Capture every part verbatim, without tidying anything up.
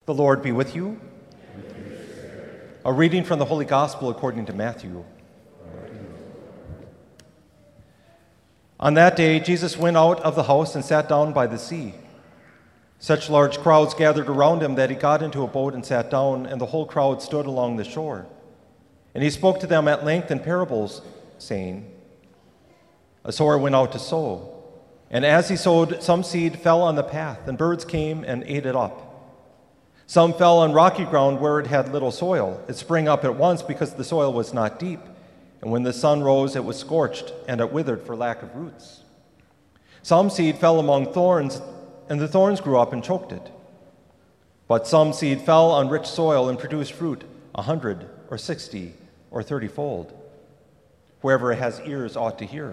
The Lord be with you. A reading from the Holy Gospel according to Matthew. On that day, Jesus went out of the house and sat down by the sea. Such large crowds gathered around him that he got into a boat and sat down, and the whole crowd stood along the shore. And he spoke to them at length in parables, saying, A sower went out to sow, and as he sowed, some seed fell on the path, and birds came and ate it up. Some fell on rocky ground where it had little soil. It sprang up at once because the soil was not deep, and when the sun rose, it was scorched, and it withered for lack of roots. Some seed fell among thorns, and the thorns grew up and choked it. But some seed fell on rich soil and produced fruit a hundred or sixty or thirty-fold. Whoever has ears ought to hear.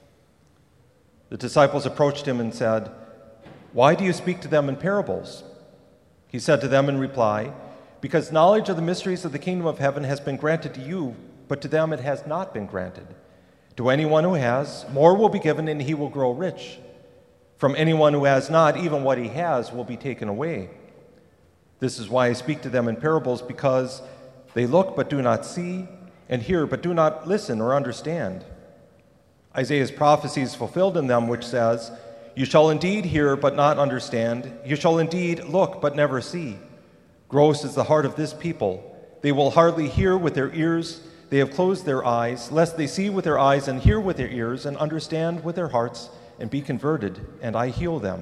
The disciples approached him and said, Why do you speak to them in parables? He said to them in reply, Because knowledge of the mysteries of the kingdom of heaven has been granted to you, but to them it has not been granted. To anyone who has, more will be given, and he will grow rich. From anyone who has not, even what he has will be taken away. This is why I speak to them in parables, because they look but do not see, and hear but do not listen or understand. Isaiah's prophecy is fulfilled in them, which says, You shall indeed hear but not understand. You shall indeed look but never see. Gross is the heart of this people. They will hardly hear with their ears. They have closed their eyes, lest they see with their eyes and hear with their ears and understand with their hearts and be converted, and I heal them.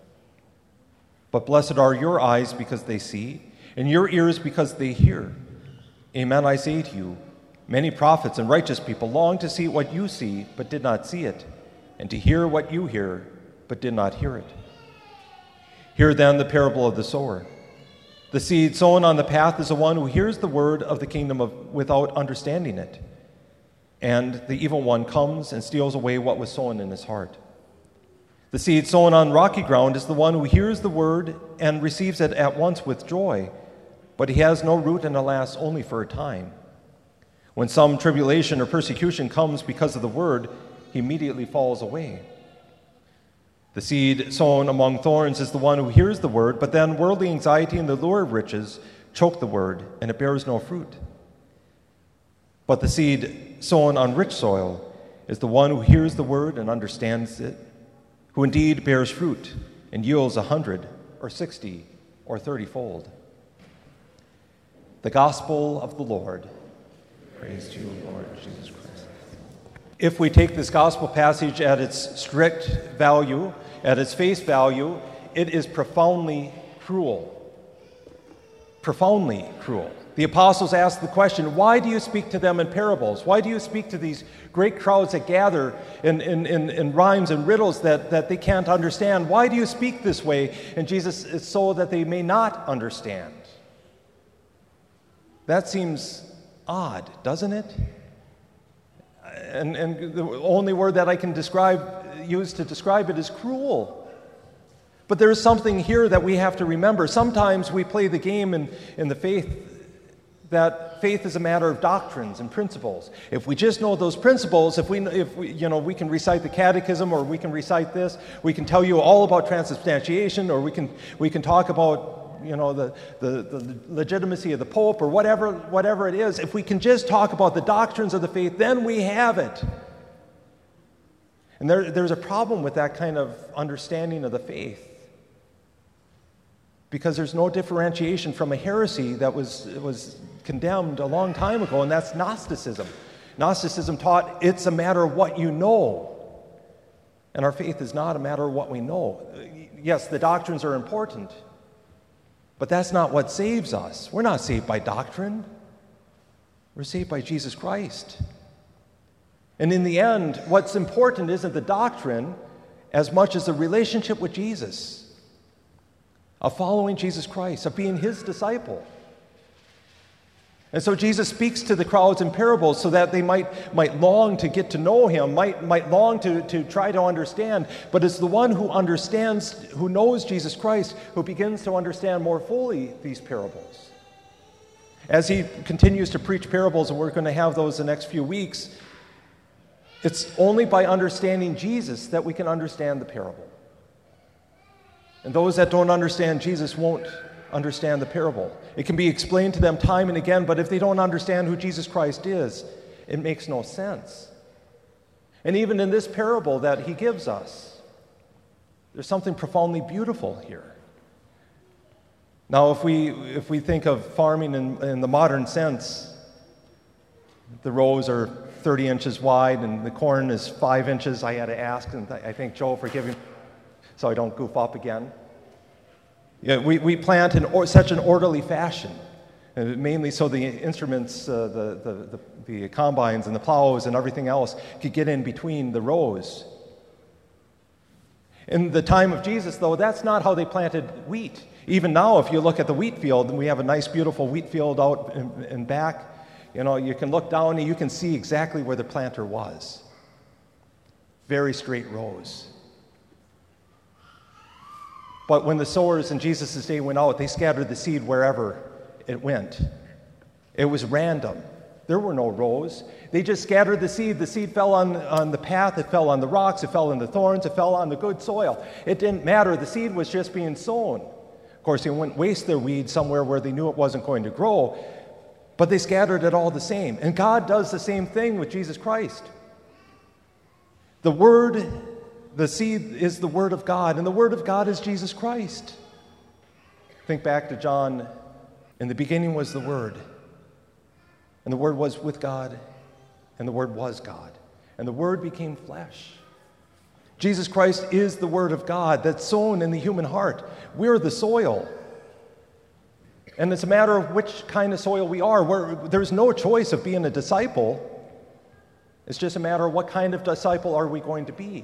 But blessed are your eyes because they see, and your ears because they hear. Amen, I say to you, many prophets and righteous people longed to see what you see, but did not see it, and to hear what you hear, but did not hear it. Hear then the parable of the sower. The seed sown on the path is the one who hears the word of the kingdom of, without understanding it. And the evil one comes and steals away what was sown in his heart. The seed sown on rocky ground is the one who hears the word and receives it at once with joy, but he has no root and it lasts only for a time. When some tribulation or persecution comes because of the word, he immediately falls away. The seed sown among thorns is the one who hears the word, but then worldly anxiety and the lure of riches choke the word, and it bears no fruit. But the seed sown on rich soil is the one who hears the word and understands it, who indeed bears fruit and yields a hundred or sixty or thirty-fold. The Gospel of the Lord. Praise to you, Lord Jesus Christ. If we take this gospel passage at its strict value, at its face value, it is profoundly cruel. Profoundly cruel. The apostles asked the question, why do you speak to them in parables? Why do you speak to these great crowds that gather in, in, in, in rhymes and riddles that, that they can't understand? Why do you speak this way? And Jesus is so that they may not understand. That seems odd, doesn't it? And, and the only word that I can describe, use to describe it is cruel. But there is something here that we have to remember. Sometimes we play the game in, in the faith that faith is a matter of doctrines and principles. If we just know those principles, if we, if we, you know, we can recite the catechism, or we can recite this, we can tell you all about transubstantiation, or we can we can talk about you know, the, the, the legitimacy of the Pope, or whatever, whatever it is. If we can just talk about the doctrines of the faith, then we have it. And there, there's a problem with that kind of understanding of the faith, because there's no differentiation from a heresy that was, was condemned a long time ago, and that's Gnosticism. Gnosticism taught it's a matter of what you know, and our faith is not a matter of what we know. Yes, the doctrines are important, but that's not what saves us. We're not saved by doctrine. We're saved by Jesus Christ. And in the end, what's important isn't the doctrine as much as the relationship with Jesus, of following Jesus Christ, of being his disciple. And so Jesus speaks to the crowds in parables so that they might, might long to get to know him, might, might long to, to try to understand. But it's the one who understands, who knows Jesus Christ, who begins to understand more fully these parables. As he continues to preach parables, and we're going to have those the next few weeks, it's only by understanding Jesus that we can understand the parable. And those that don't understand Jesus won't understand the parable. It can be explained to them time and again, but if they don't understand who Jesus Christ is, it makes no sense. And even in this parable that he gives us, there's something profoundly beautiful here. Now, if we if we think of farming in, in the modern sense, the rows are thirty inches wide and the corn is five inches. I had to ask, and I thank Joe for giving, so I don't goof up again. Yeah, we, we plant in or, such an orderly fashion, and mainly so the instruments, uh, the, the, the, the combines and the plows and everything else could get in between the rows. In the time of Jesus, though, that's not how they planted wheat. Even now, if you look at the wheat field, and we have a nice, beautiful wheat field out in, in back, you know, you can look down and you can see exactly where the planter was. Very straight rows. But when the sowers in Jesus' day went out, they scattered the seed wherever it went. It was random. There were no rows. They just scattered the seed. The seed fell on, on the path. It fell on the rocks. It fell on the thorns. It fell on the good soil. It didn't matter. The seed was just being sown. Of course, they wouldn't waste their weed somewhere where they knew it wasn't going to grow, but they scattered it all the same. And God does the same thing with Jesus Christ. The Word, the seed is the Word of God, and the Word of God is Jesus Christ. Think back to John. In the beginning was the Word, and the Word was with God, and the Word was God, and the Word became flesh. Jesus Christ is the Word of God that's sown in the human heart. We're the soil. And it's a matter of which kind of soil we are. We're, there's no choice of being a disciple. It's just a matter of what kind of disciple are we going to be.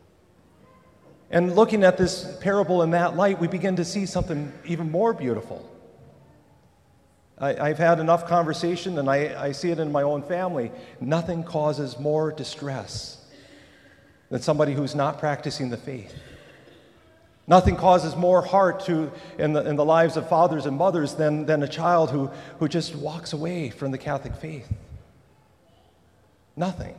And looking at this parable in that light, we begin to see something even more beautiful. I, I've had enough conversation, and I, I see it in my own family. Nothing causes more distress than somebody who's not practicing the faith. Nothing causes more heart to in the, in the lives of fathers and mothers than, than a child who, who just walks away from the Catholic faith. Nothing.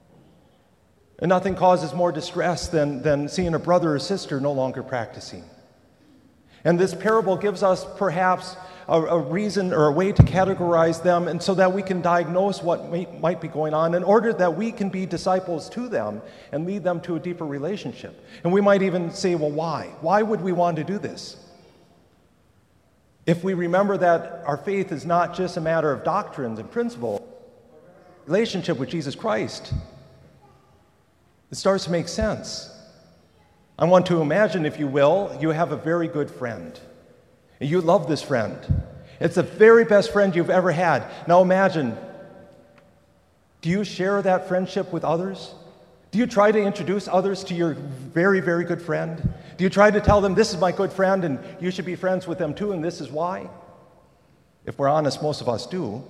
And nothing causes more distress than, than seeing a brother or sister no longer practicing. And this parable gives us perhaps a, a reason or a way to categorize them, and so that we can diagnose what may, might be going on in order that we can be disciples to them and lead them to a deeper relationship. And we might even say, well, why? Why would we want to do this? If we remember that our faith is not just a matter of doctrines and principles, relationship with Jesus Christ, it starts to make sense. I want to imagine, if you will, you have a very good friend. And you love this friend. It's the very best friend you've ever had. Now imagine, do you share that friendship with others? Do you try to introduce others to your very, very good friend? Do you try to tell them, this is my good friend and you should be friends with them too, and this is why? If we're honest, most of us do.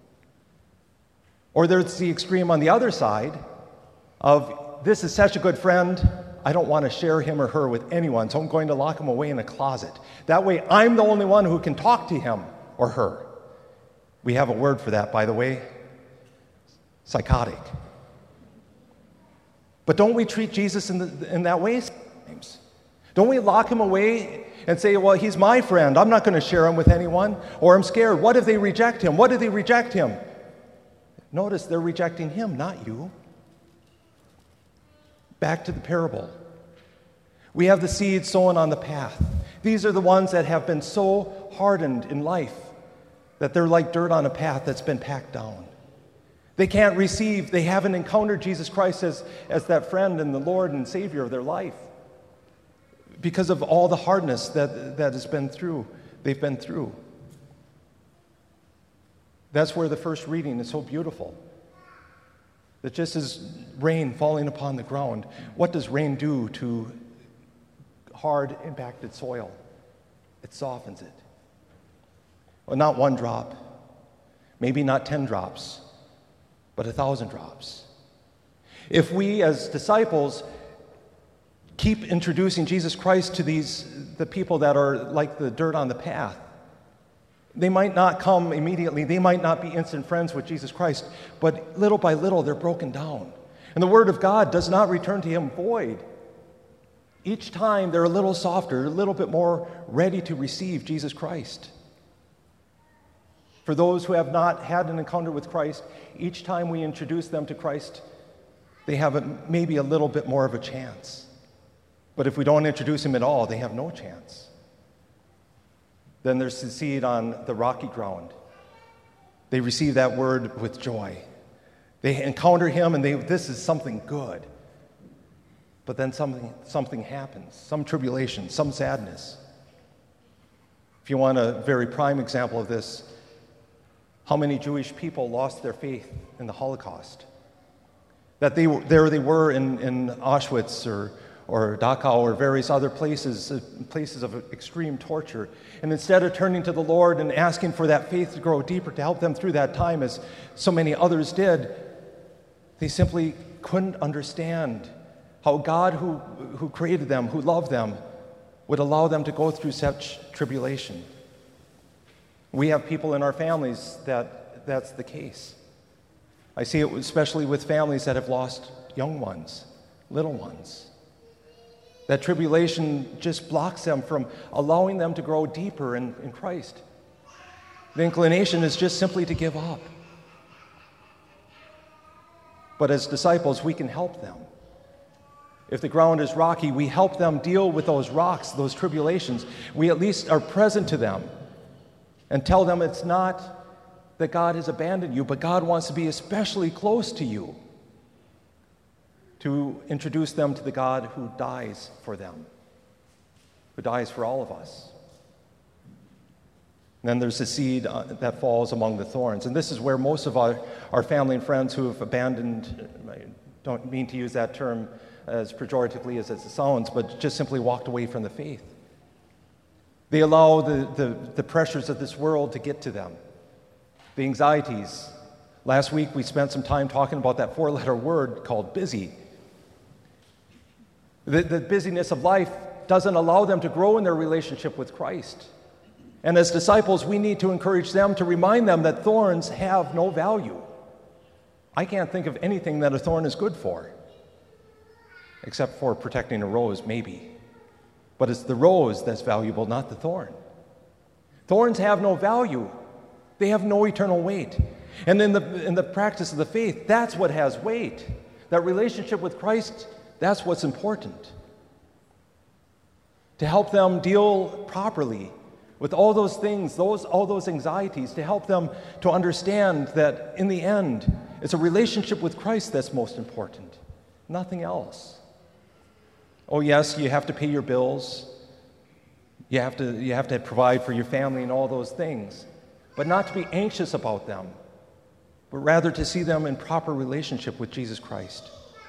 Or there's the extreme on the other side of, this is such a good friend, I don't want to share him or her with anyone, so I'm going to lock him away in a closet. That way, I'm the only one who can talk to him or her. We have a word for that, by the way. Psychotic. But don't we treat Jesus in, the, in that way sometimes? Don't we lock him away and say, well, he's my friend, I'm not going to share him with anyone, or I'm scared, what if they reject him? What if they reject him? Notice they're rejecting him, not you. Back to the parable. We have the seed sown on the path. These are the ones that have been so hardened in life that they're like dirt on a path that's been packed down. They can't receive, they haven't encountered Jesus Christ as, as that friend and the Lord and Savior of their life because of all the hardness that, that has been through, they've been through. That's where the first reading is so beautiful. That just as rain falling upon the ground, what does rain do to hard, impacted soil? It softens it. Well, not one drop, maybe not ten drops, but a thousand drops. If we as disciples keep introducing Jesus Christ to these the people that are like the dirt on the path, they might not come immediately. They might not be instant friends with Jesus Christ, but little by little, they're broken down. And the Word of God does not return to him void. Each time they're a little softer, a little bit more ready to receive Jesus Christ. For those who have not had an encounter with Christ, each time we introduce them to Christ, they have a, maybe a little bit more of a chance. But if we don't introduce him at all, they have no chance. Then there's the seed on the rocky ground. They receive that word with joy. They encounter him and they, this is something good. But then something, something happens, some tribulation, some sadness. If you want a very prime example of this, how many Jewish people lost their faith in the Holocaust? That they were, there they were in, in Auschwitz or, or Dachau or various other places, uh, places of extreme torture. And instead of turning to the Lord and asking for that faith to grow deeper to help them through that time, as so many others did, they simply couldn't understand how God, who, who created them, who loved them, would allow them to go through such tribulation. We have people in our families that that's the case. I see it especially with families that have lost young ones, little ones. That tribulation just blocks them from allowing them to grow deeper in, in Christ. The inclination is just simply to give up. But as disciples, we can help them. If the ground is rocky, we help them deal with those rocks, those tribulations. We at least are present to them and tell them it's not that God has abandoned you, but God wants to be especially close to you, to introduce them to the God who dies for them, who dies for all of us. And then there's the seed uh, that falls among the thorns. And this is where most of our, our family and friends who have abandoned, I don't mean to use that term as pejoratively as it sounds, but just simply walked away from the faith. They allow the, the, the pressures of this world to get to them, the anxieties. Last week we spent some time talking about that four-letter word called busy. The, the busyness of life doesn't allow them to grow in their relationship with Christ. And as disciples, we need to encourage them, to remind them that thorns have no value. I can't think of anything that a thorn is good for, except for protecting a rose, maybe. But it's the rose that's valuable, not the thorn. Thorns have no value. They have no eternal weight. And in the, in the practice of the faith, that's what has weight. That relationship with Christ, that's what's important. To help them deal properly with all those things, those, all those anxieties, to help them to understand that in the end, it's a relationship with Christ that's most important, nothing else. Oh yes, you have to pay your bills. You have to, you have to provide for your family and all those things. But not to be anxious about them, but rather to see them in proper relationship with Jesus Christ.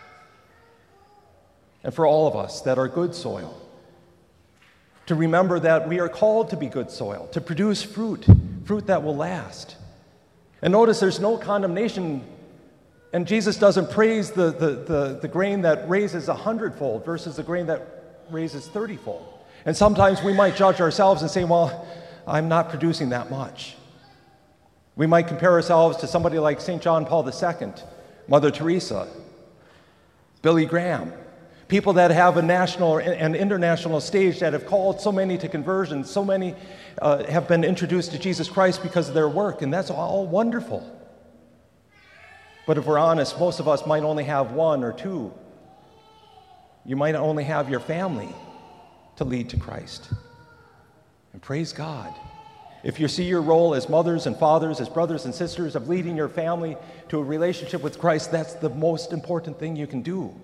And for all of us that are good soil, to remember that we are called to be good soil, to produce fruit, fruit that will last. And notice there's no condemnation. And Jesus doesn't praise the, the, the, the grain that raises a hundredfold versus the grain that raises thirtyfold. And sometimes we might judge ourselves and say, well, I'm not producing that much. We might compare ourselves to somebody like Saint John Paul the Second, Mother Teresa, Billy Graham, people that have a national and international stage that have called so many to conversion, so many uh, have been introduced to Jesus Christ because of their work, and that's all wonderful. But if we're honest, most of us might only have one or two. You might only have your family to lead to Christ. And praise God. If you see your role as mothers and fathers, as brothers and sisters, of leading your family to a relationship with Christ, that's the most important thing you can do.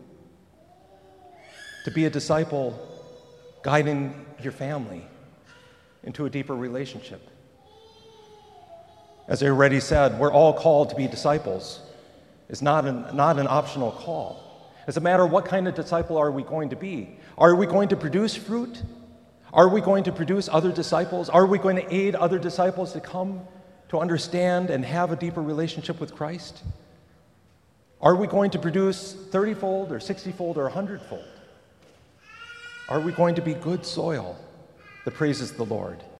To be a disciple, guiding your family into a deeper relationship. As I already said, we're all called to be disciples. It's not an, not an optional call. It's a matter of what kind of disciple are we going to be. Are we going to produce fruit? Are we going to produce other disciples? Are we going to aid other disciples to come to understand and have a deeper relationship with Christ? Are we going to produce thirty-fold or sixty-fold or one hundred-fold? Are we going to be good soil that praises the Lord?